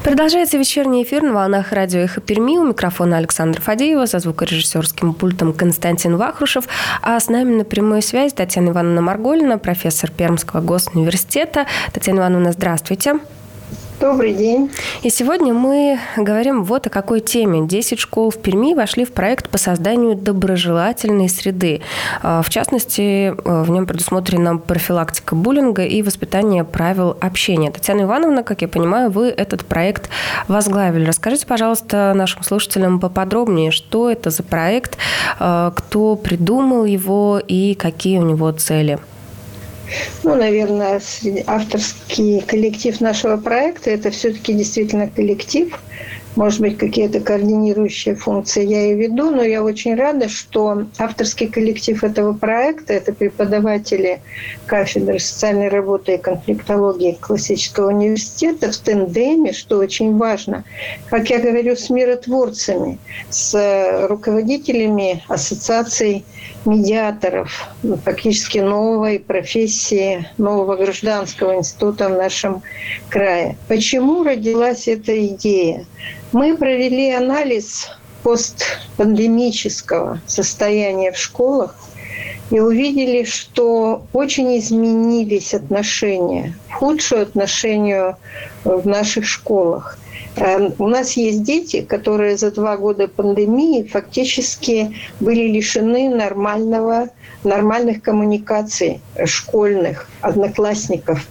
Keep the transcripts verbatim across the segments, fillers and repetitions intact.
Продолжается вечерний эфир на волнах радио «Эхо Перми». У микрофона Александра Фадеева, за звукорежиссерским пультом Константин Вахрушев. А с нами на прямой связи Татьяна Ивановна Марголина, профессор Пермского госуниверситета. Татьяна Ивановна, здравствуйте. Добрый день. И сегодня мы говорим вот о какой теме. десять школ в Перми вошли в проект по созданию доброжелательной среды. В частности, в нем предусмотрена профилактика буллинга и воспитание правил общения. Татьяна Ивановна, как я понимаю, вы этот проект возглавили. Расскажите, пожалуйста, нашим слушателям поподробнее, что это за проект, кто придумал его и какие у него цели. Ну, наверное, авторский коллектив нашего проекта – это все-таки действительно коллектив. Может быть, какие-то координирующие функции я и веду, но я очень рада, что авторский коллектив этого проекта – это преподаватели кафедры социальной работы и конфликтологии классического университета в тандеме, что очень важно, как я говорю, с миротворцами, с руководителями ассоциаций медиаторов, фактически новой профессии, нового гражданского института в нашем крае. Почему родилась эта идея? Мы провели анализ постпандемического состояния в школах и увидели, что очень изменились отношения, в худшую отношению в наших школах. У нас есть дети, которые за два года пандемии фактически были лишены нормального, нормальных коммуникаций школьных, одноклассников.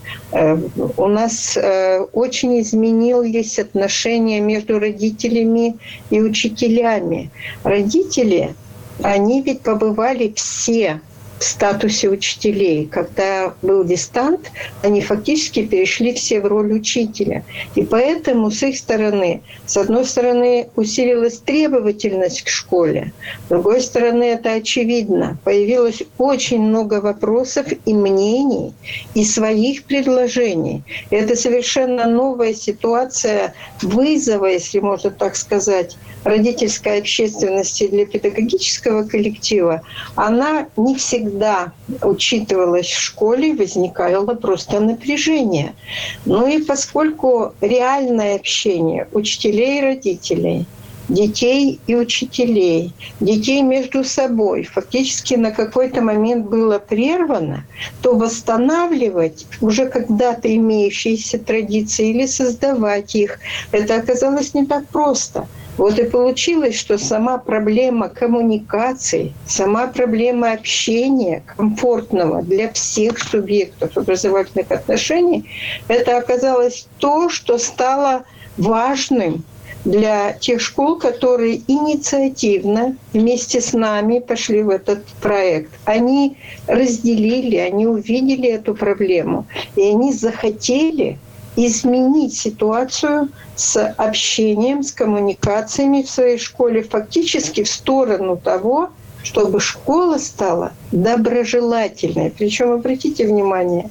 У нас очень изменились отношения между родителями и учителями. Родители, они ведь побывали все в статусе учителей. Когда был дистант, они фактически перешли все в роль учителя. И поэтому с их стороны, с одной стороны, усилилась требовательность к школе, с другой стороны, это очевидно. Появилось очень много вопросов и мнений, и своих предложений. И это совершенно новая ситуация вызова, если можно так сказать, родительской общественности для педагогического коллектива. Она не всегда Когда учитывалось в школе, возникало просто напряжение. Ну и поскольку реальное общение учителей и родителей, детей и учителей, детей между собой фактически на какой-то момент было прервано, то восстанавливать уже когда-то имеющиеся традиции или создавать их, это оказалось не так просто. Вот и получилось, что сама проблема коммуникации, сама проблема общения комфортного для всех субъектов образовательных отношений, это оказалось то, что стало важным для тех школ, которые инициативно вместе с нами пошли в этот проект. Они разделили, они увидели эту проблему, и они захотели изменить ситуацию с общением, с коммуникациями в своей школе фактически в сторону того, чтобы школа стала доброжелательной. Причем, обратите внимание,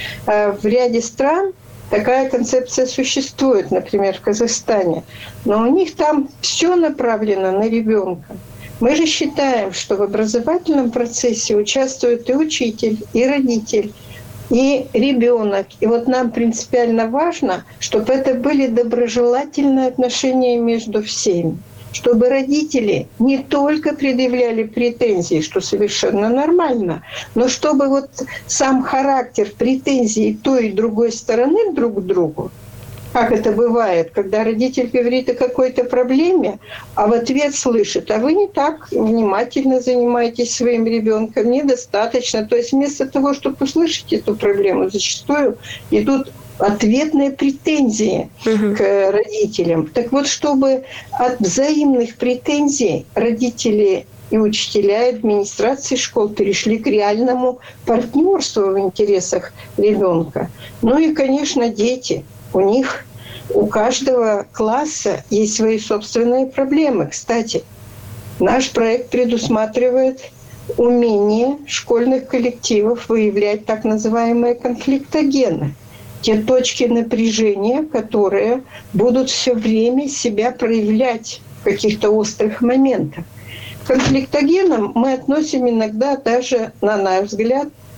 в ряде стран такая концепция существует, например, в Казахстане, но у них там все направлено на ребенка. Мы же считаем, что в образовательном процессе участвует и учитель, и родитель, и ребенок. И вот нам принципиально важно, чтобы это были доброжелательные отношения между всеми. Чтобы родители не только предъявляли претензии, что совершенно нормально, но чтобы вот сам характер претензий той и другой стороны друг к другу, как это бывает, когда родитель говорит о какой-то проблеме, а в ответ слышит: а вы не так внимательно занимаетесь своим ребенком, недостаточно. То есть вместо того, чтобы услышать эту проблему, зачастую идут ответные претензии угу. к родителям. Так вот, чтобы от взаимных претензий родители и учителя, и администрации школ перешли к реальному партнерству в интересах ребенка. Ну и, конечно, дети. У них, у каждого класса есть свои собственные проблемы. Кстати, наш проект предусматривает умение школьных коллективов выявлять так называемые конфликтогены. Те точки напряжения, которые будут все время себя проявлять в каких-то острых моментах. К конфликтогенам мы относим иногда даже, на наш взгляд,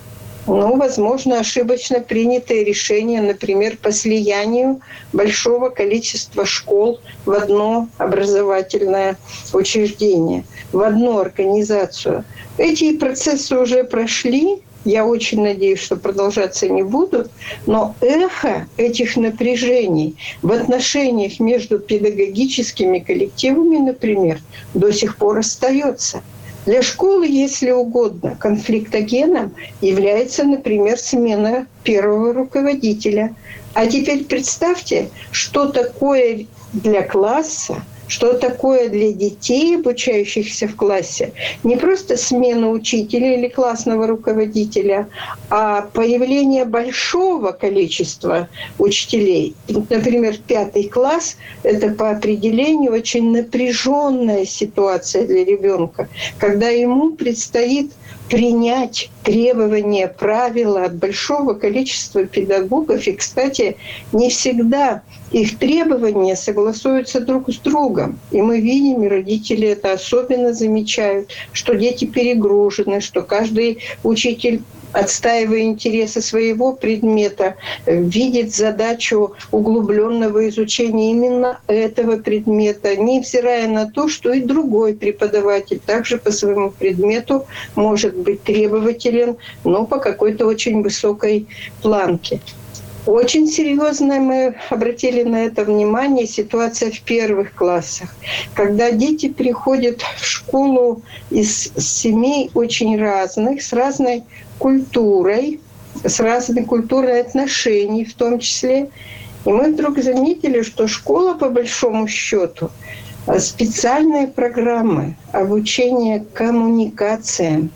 Ну, возможно, ошибочно принятые решения, например, по слиянию большого количества школ в одно образовательное учреждение, в одну организацию. Эти процессы уже прошли. Я очень надеюсь, что продолжаться не будут, но эхо этих напряжений в отношениях между педагогическими коллективами, например, до сих пор остается. Для школы, если угодно, конфликтогеном является, например, смена первого руководителя. А теперь представьте, что такое для класса, что такое для детей, обучающихся в классе, не просто смена учителя или классного руководителя, а появление большого количества учителей. Например, пятый класс – это по определению очень напряженная ситуация для ребенка, когда ему предстоит принять требования, правила от большого количества педагогов. И, кстати, не всегда их требования согласуются друг с другом. И мы видим, и родители это особенно замечают, что дети перегружены, что каждый учитель, отстаивая интересы своего предмета, видит задачу углубленного изучения именно этого предмета, невзирая на то, что и другой преподаватель также по своему предмету может быть требователен, но по какой-то очень высокой планке. Очень серьезно мы обратили на это внимание ситуация в первых классах, когда дети приходят в школу из семей очень разных, с разной культурой, с разной культурой отношений в том числе. И мы вдруг заметили, что школа, по большому счету, специальные программы обучения коммуникациям,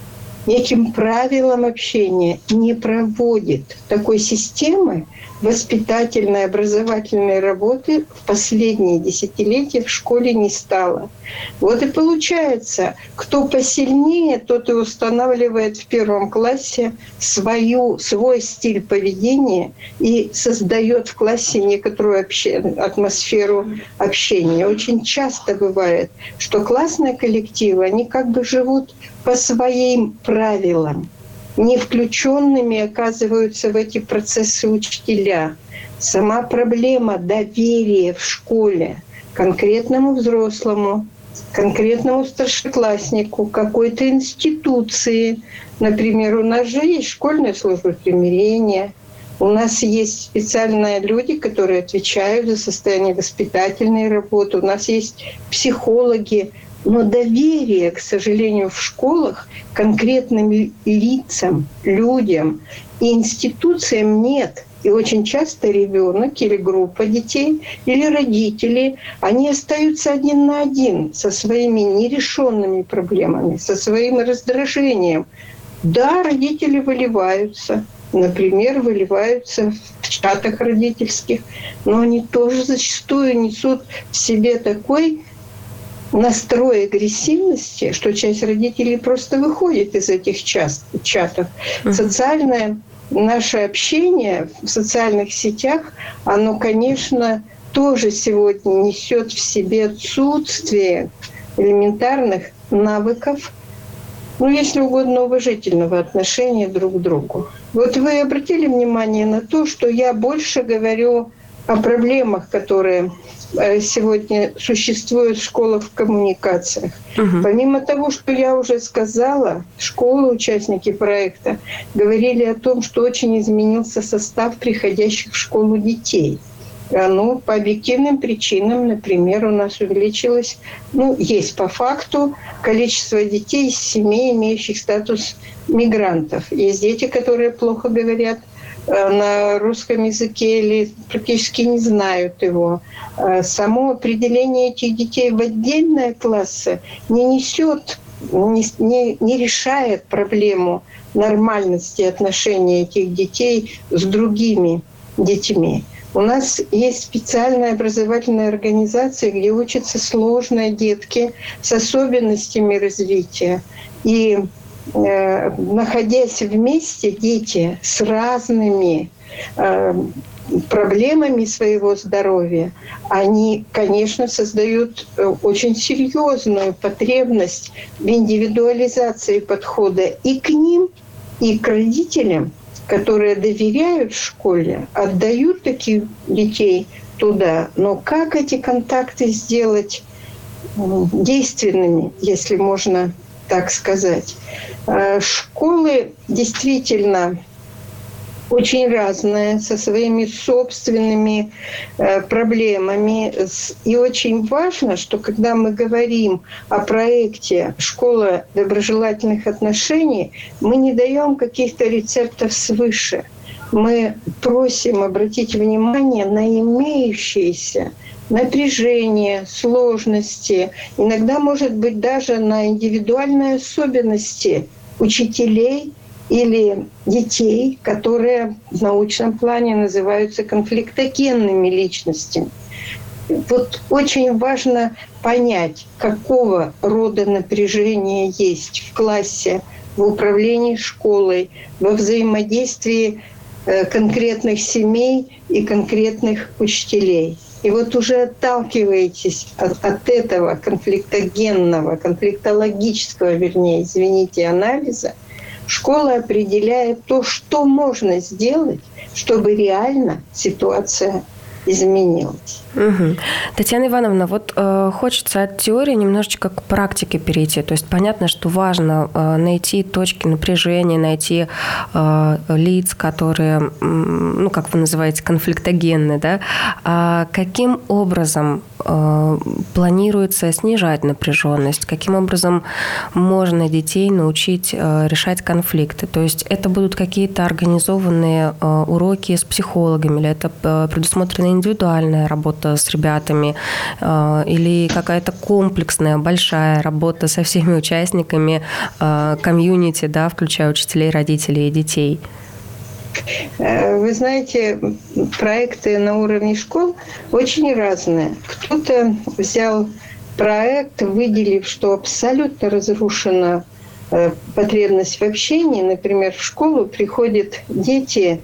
неким правилам общения не проводит. Такой системы воспитательной, образовательной работы в последние десятилетия в школе не стало. Вот и получается, кто посильнее, тот и устанавливает в первом классе свою, свой стиль поведения и создает в классе некоторую обще... атмосферу общения. Очень часто бывает, что классные коллективы, они как бы живут по своим правилам. Не включенными оказываются в эти процессы учителя. Сама проблема доверия в школе конкретному взрослому, конкретному старшекласснику, какой-то институции. Например, у нас же есть школьная служба примирения, у нас есть специальные люди, которые отвечают за состояние воспитательной работы, у нас есть психологи. Но доверия, к сожалению, в школах конкретным лицам, людям и институциям нет. И очень часто ребенок или группа детей, или родители, они остаются один на один со своими нерешенными проблемами, со своим раздражением. Да, родители выливаются, например, выливаются в чатах родительских, но они тоже зачастую несут в себе такой настрой агрессивности, что часть родителей просто выходит из этих чатов. Социальное наше общение в социальных сетях, оно, конечно, тоже сегодня несет в себе отсутствие элементарных навыков, ну, если угодно, уважительного отношения друг к другу. Вот вы обратили внимание на то, что я больше говорю о проблемах, которые сегодня существуют в школах в коммуникациях. Угу. Помимо того, что я уже сказала, школы, участники проекта, говорили о том, что очень изменился состав приходящих в школу детей. Ну, по объективным причинам, например, у нас увеличилось, ну, есть по факту количество детей из семей, имеющих статус мигрантов. Есть дети, которые плохо говорят на русском языке или практически не знают его. Само определение этих детей в отдельные классы не несет, не, не, не решает проблему нормальности отношений этих детей с другими детьми. У нас есть специальная образовательная организация, где учатся сложные детки с особенностями развития. И э, находясь вместе, дети с разными э, проблемами своего здоровья, они, конечно, создают очень серьезную потребность в индивидуализации подхода и к ним, и к родителям, которые доверяют школе, отдают таких детей туда. Но как эти контакты сделать действенными, если можно так сказать? Школы действительно очень разные, со своими собственными э, проблемами. И очень важно, что когда мы говорим о проекте «Школа доброжелательных отношений», мы не даем каких-то рецептов свыше. Мы просим обратить внимание на имеющиеся напряжение, сложности, иногда, может быть, даже на индивидуальные особенности учителей или детей, которые в научном плане называются конфликтогенными личностями. Вот очень важно понять, какого рода напряжение есть в классе, в управлении школой, во взаимодействии конкретных семей и конкретных учителей. И вот уже отталкиваетесь от, от этого конфликтогенного, конфликтологического, вернее, извините, анализа, школа определяет то, что можно сделать, чтобы реально ситуация изменилась. Угу. Татьяна Ивановна, вот э, хочется от теории немножечко к практике перейти. То есть понятно, что важно э, найти точки напряжения, найти э, лиц, которые, ну, как вы называете, конфликтогенны, да? А каким образом э, планируется снижать напряженность? Каким образом можно детей научить э, решать конфликты? То есть это будут какие-то организованные э, уроки с психологами, или это э, предусмотрена индивидуальная работа с ребятами, или какая-то комплексная, большая работа со всеми участниками комьюнити, да, включая учителей, родителей и детей? Вы знаете, проекты на уровне школ очень разные. Кто-то взял проект, выделив, что абсолютно разрушена потребность в общении. Например, в школу приходят дети,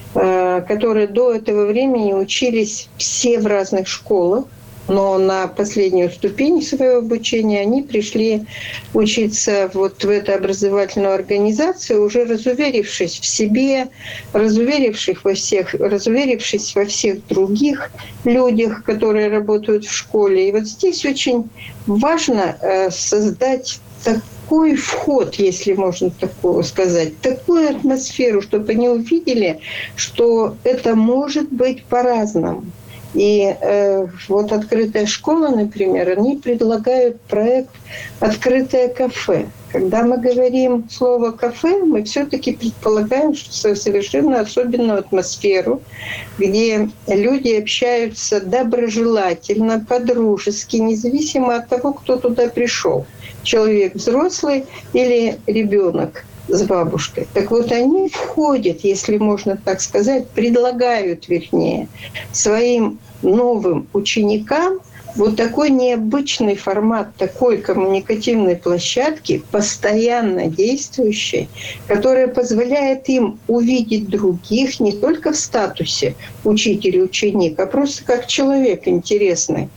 которые до этого времени учились все в разных школах, но на последнюю ступень своего обучения они пришли учиться вот в эту образовательную организацию, уже разуверившись в себе, разуверившись во всех, разуверившись во всех других людях, которые работают в школе. И вот здесь очень важно создать такую Такой вход, если можно такого сказать, такую атмосферу, чтобы они увидели, что это может быть по-разному. И э, вот открытая школа, например, они предлагают проект «Открытое кафе». Когда мы говорим слово «кафе», мы все-таки предполагаем, что совершенно особенную атмосферу, где люди общаются доброжелательно, по-дружески, независимо от того, кто туда пришел. Человек взрослый или ребенок с бабушкой. Так вот, они входят, если можно так сказать, предлагают, вернее, своим новым ученикам вот такой необычный формат такой коммуникативной площадки, постоянно действующей, которая позволяет им увидеть других не только в статусе учитель и ученик, а просто как человек интересный.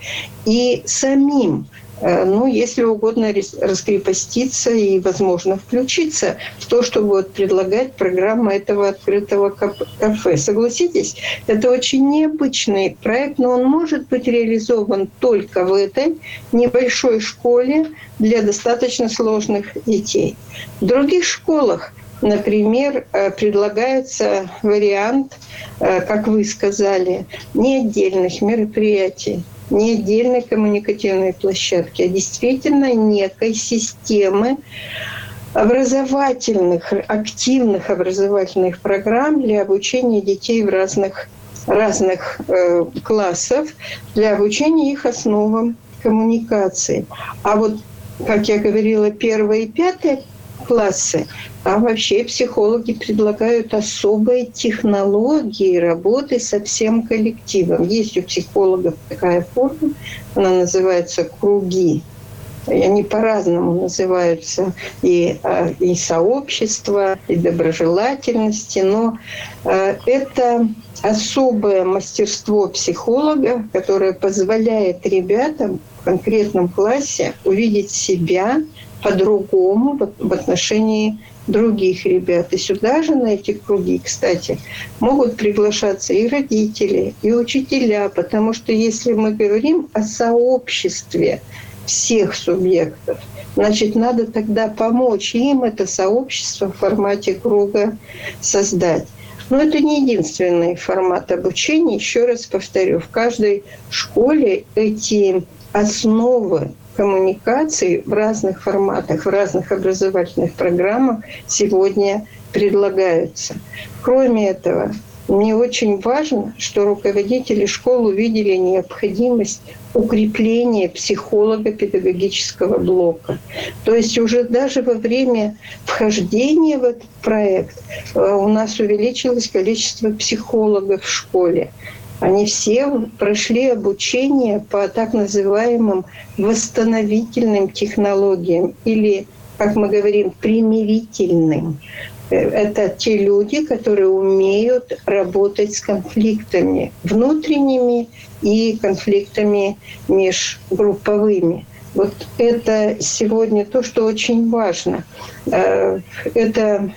И самим, ну, если угодно, раскрепоститься и, возможно, включиться в то, что будет предлагать программа этого открытого кафе. Согласитесь, это очень необычный проект, но он может быть реализован только в этой небольшой школе для достаточно сложных детей. В других школах, например, предлагается вариант, как вы сказали, не отдельных мероприятий, не отдельной коммуникативной площадки, а действительно некой системы образовательных, активных образовательных программ для обучения детей в разных, разных э, классах, для обучения их основам коммуникации. А вот, как я говорила, первые и пятые классы, там вообще психологи предлагают особые технологии работы со всем коллективом. Есть у психологов такая форма, она называется «круги». И они по-разному называются, и, и сообщество, и доброжелательности, но это особое мастерство психолога, которое позволяет ребятам в конкретном классе увидеть себя по-другому в отношении других ребят. И сюда же, на эти круги, кстати, могут приглашаться и родители, и учителя, потому что если мы говорим о сообществе всех субъектов, значит, надо тогда помочь им это сообщество в формате круга создать. Но это не единственный формат обучения. Еще раз повторю, в каждой школе эти основы коммуникации в разных форматах, в разных образовательных программах сегодня предлагаются. Кроме этого, мне очень важно, что руководители школ увидели необходимость укрепления психолого-педагогического блока. То есть уже даже во время вхождения в этот проект у нас увеличилось количество психологов в школе. Они все прошли обучение по так называемым восстановительным технологиям или, как мы говорим, примирительным. Это те люди, которые умеют работать с конфликтами внутренними и конфликтами межгрупповыми. Вот это сегодня то, что очень важно. Это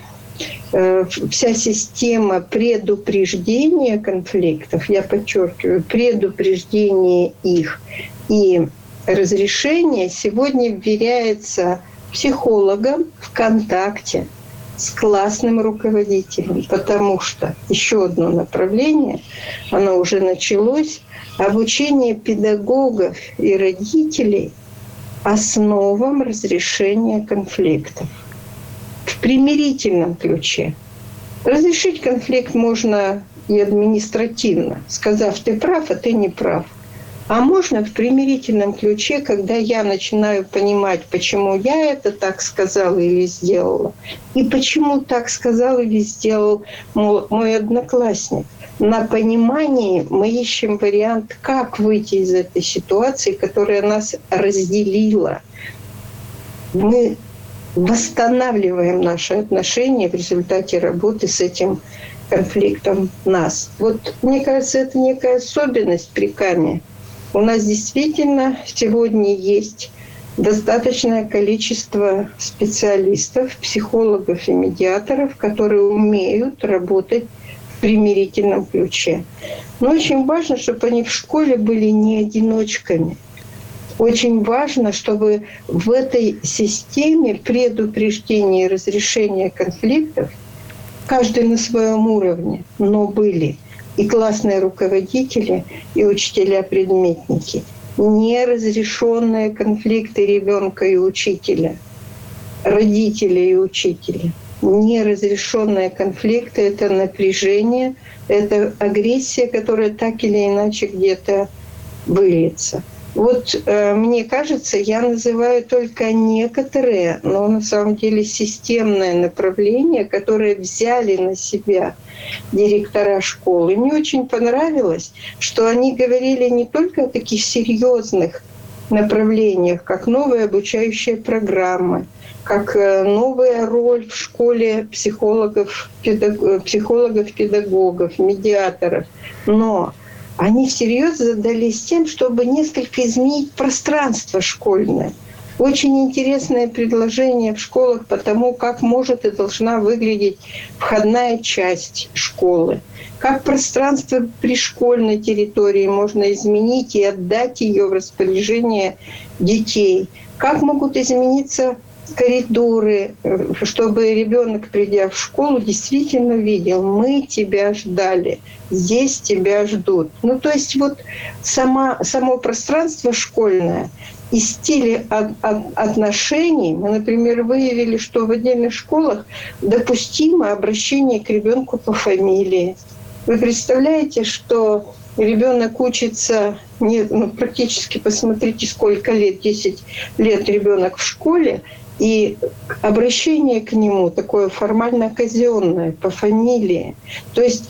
вся система предупреждения конфликтов, я подчеркиваю, предупреждения их и разрешения сегодня вверяется психологам в контакте с классным руководителем, потому что еще одно направление, оно уже началось, обучение педагогов и родителей основам разрешения конфликтов в примирительном ключе. Разрешить конфликт можно и административно, сказав, ты прав, а ты не прав. А можно в примирительном ключе, когда я начинаю понимать, почему я это так сказала или сделала, и почему так сказал или сделал мой одноклассник. На понимании мы ищем вариант, как выйти из этой ситуации, которая нас разделила. Мы восстанавливаем наши отношения в результате работы с этим конфликтом нас. Вот, мне кажется, это некая особенность при КАМе. У нас действительно сегодня есть достаточное количество специалистов, психологов и медиаторов, которые умеют работать в примирительном ключе. Но очень важно, чтобы они в школе были не одиночками. Очень важно, чтобы в этой системе предупреждения и разрешения конфликтов каждый на своем уровне, но были и классные руководители, и учителя-предметники. Неразрешенные конфликты ребенка и учителя, родителей и учителя. Неразрешенные конфликты — это напряжение, это агрессия, которая так или иначе где-то выльется. Вот э, мне кажется, я называю только некоторые, но на самом деле системное направление, которое взяли на себя директора школы. Мне очень понравилось, что они говорили не только о таких серьезных направлениях, как новые обучающие программы, как новая роль в школе психологов, педаг... психологов, педагогов, медиаторов, но они всерьез задались тем, чтобы несколько изменить пространство школьное. Очень интересное предложение в школах по тому, как может и должна выглядеть входная часть школы. Как пространство при школьной территории можно изменить и отдать ее в распоряжение детей. Как могут измениться коридоры, чтобы ребенок, придя в школу, действительно видел: мы тебя ждали, здесь тебя ждут. Ну, то есть вот сама, само пространство школьное и стили от, от, отношений. Мы, например, выявили, что в отдельных школах допустимо обращение к ребенку по фамилии. Вы представляете, что ребенок учится, не, ну, практически, посмотрите, сколько лет, десять лет ребенок в школе, и обращение к нему такое формально-казенное, по фамилии. То есть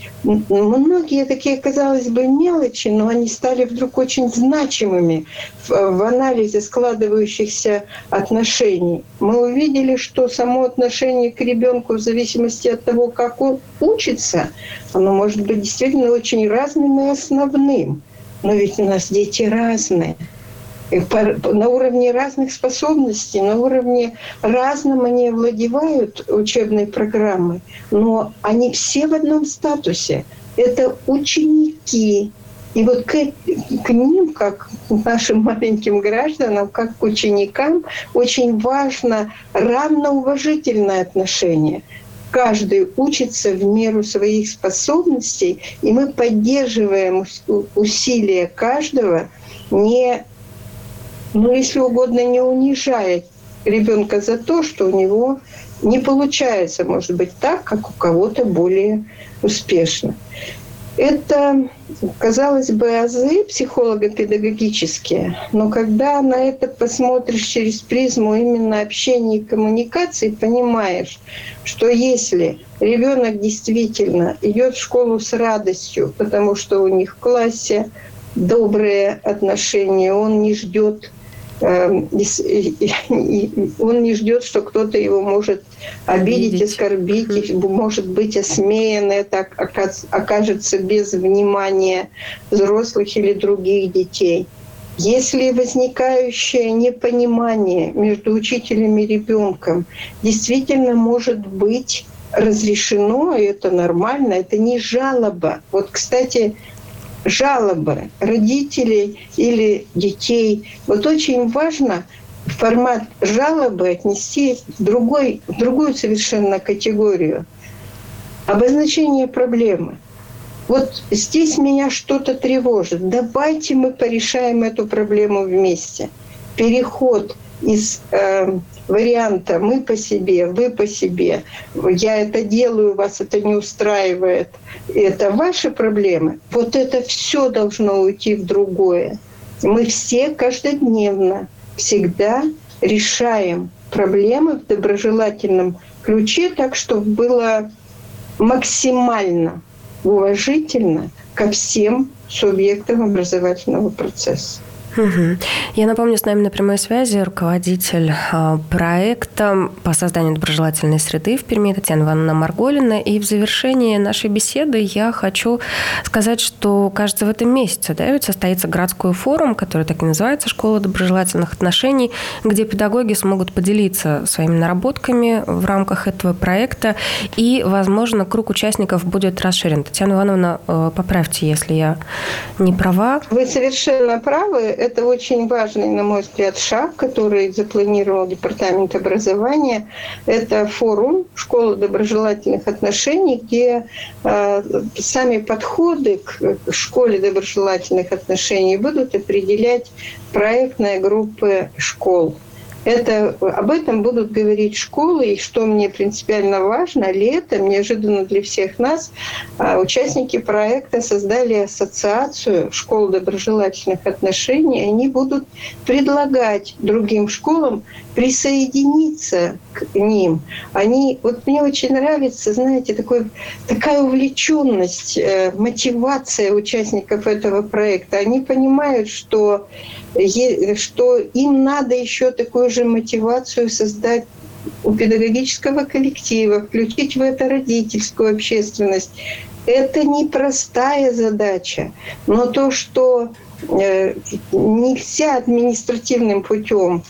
многие такие, казалось бы, мелочи, но они стали вдруг очень значимыми в, в анализе складывающихся отношений. Мы увидели, что само отношение к ребенку в зависимости от того, как он учится, оно может быть действительно очень разным и основным. Но ведь у нас дети разные. на уровне разных способностей, на уровне разном они овладевают учебной программой, но они все в одном статусе. Это ученики. И вот к, к ним, как к нашим маленьким гражданам, как к ученикам, очень важно равноуважительное отношение. Каждый учится в меру своих способностей, и мы поддерживаем усилия каждого, не, ну, если угодно, не унижая ребенка за то, что у него не получается, может быть, так, как у кого-то более успешно. Это, казалось бы, азы психолого-педагогические, но когда на это посмотришь через призму именно общения и коммуникации, понимаешь, что если ребенок действительно идет в школу с радостью, потому что у них в классе добрые отношения, он не ждет он не ждет, что кто-то его может обидеть, обидеть. оскорбить, mm-hmm. может быть осмеян, это окажется без внимания взрослых или других детей. Если возникающее непонимание между учителем и ребенком действительно может быть разрешено, и это нормально, это не жалоба. Вот, кстати, жалобы родителей или детей. Вот очень важно формат жалобы отнести в, другой, в другую совершенно категорию. Обозначение проблемы. Вот здесь меня что-то тревожит. Давайте мы порешаем эту проблему вместе. Переход из э, варианта «мы по себе», «вы по себе», «я это делаю, вас это не устраивает», это ваши проблемы. Вот это все должно уйти в другое. Мы все каждодневно всегда решаем проблемы в доброжелательном ключе, так, чтобы было максимально уважительно ко всем субъектам образовательного процесса. Угу. Я напомню, с нами на прямой связи руководитель э, проекта по созданию доброжелательной среды в Перми Татьяна Ивановна Марголина. И в завершении нашей беседы я хочу сказать, что, кажется, в этом месяце, да, ведь состоится городской форум, который так и называется «Школа доброжелательных отношений», где педагоги смогут поделиться своими наработками в рамках этого проекта, и, возможно, круг участников будет расширен. Татьяна Ивановна, э, поправьте, если я не права. Вы совершенно правы. Это очень важный, на мой взгляд, шаг, который запланировал Департамент образования. Это форум «Школа доброжелательных отношений», где э, сами подходы к школе доброжелательных отношений будут определять проектные группы школ. Это, об этом будут говорить школы, и что мне принципиально важно, летом, неожиданно для всех нас, участники проекта создали ассоциацию школ доброжелательных отношений, и они будут предлагать другим школам присоединиться к ним. Они, вот мне очень нравится, знаете, такой, такая увлеченность, мотивация участников этого проекта. Они понимают, что, что им надо еще такую же мотивацию создать у педагогического коллектива, включить в это родительскую общественность. Это непростая задача, но то, что нельзя административным путем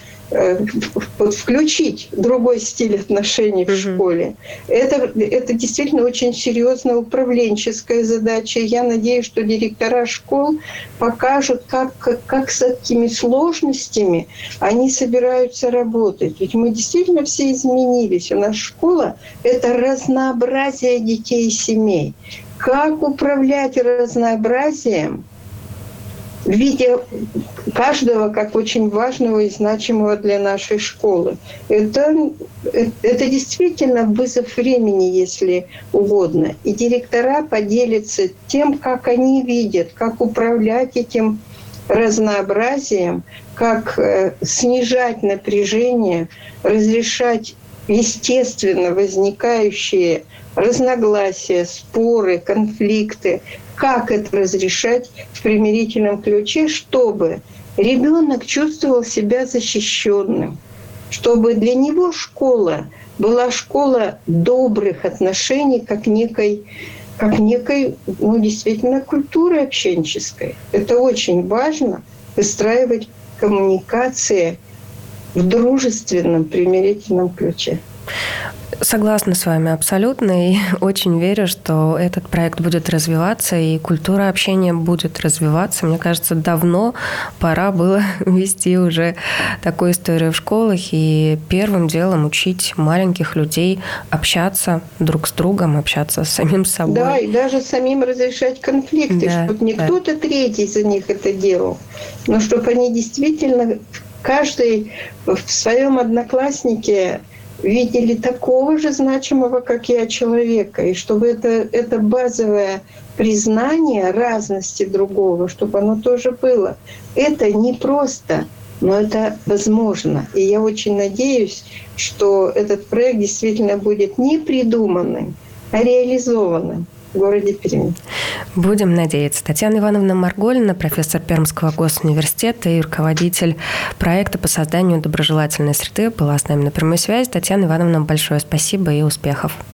включить другой стиль отношений в школе. Это, это действительно очень серьезная управленческая задача. Я надеюсь, что директора школ покажут, как, как, как с этими сложностями они собираются работать. Ведь мы действительно все изменились. У нас школа — это разнообразие детей и семей. Как управлять разнообразием в виде каждого как очень важного и значимого для нашей школы. Это, это действительно вызов времени, если угодно. И директора поделятся тем, как они видят, как управлять этим разнообразием, как снижать напряжение, разрешать естественно возникающие разногласия, споры, конфликты, как это разрешать в примирительном ключе, чтобы ребенок чувствовал себя защищенным, чтобы для него школа была школа добрых отношений, как некой, как некой, ну, действительно, культуры общенческой. Это очень важно — выстраивать коммуникации в дружественном, примирительном ключе. Согласна с вами абсолютно, и очень верю, что этот проект будет развиваться, и культура общения будет развиваться. Мне кажется, давно пора было вести уже такую историю в школах и первым делом учить маленьких людей общаться друг с другом, общаться с самим собой. Да, и даже самим разрешать конфликты, Да, чтобы не да. кто-то третий за них это делал, но чтобы они действительно, каждый в своем однокласснике видели такого же значимого, как я, человека, и чтобы это, это базовое признание разности другого, чтобы оно тоже было. Это непросто, но это возможно. И я очень надеюсь, что этот проект действительно будет не придуманным, а реализованным в городе Перми. Будем надеяться. Татьяна Ивановна Марголина, профессор Пермского госуниверситета и руководитель проекта по созданию доброжелательной среды, была с нами на прямой связи. Татьяна Ивановна, большое спасибо и успехов.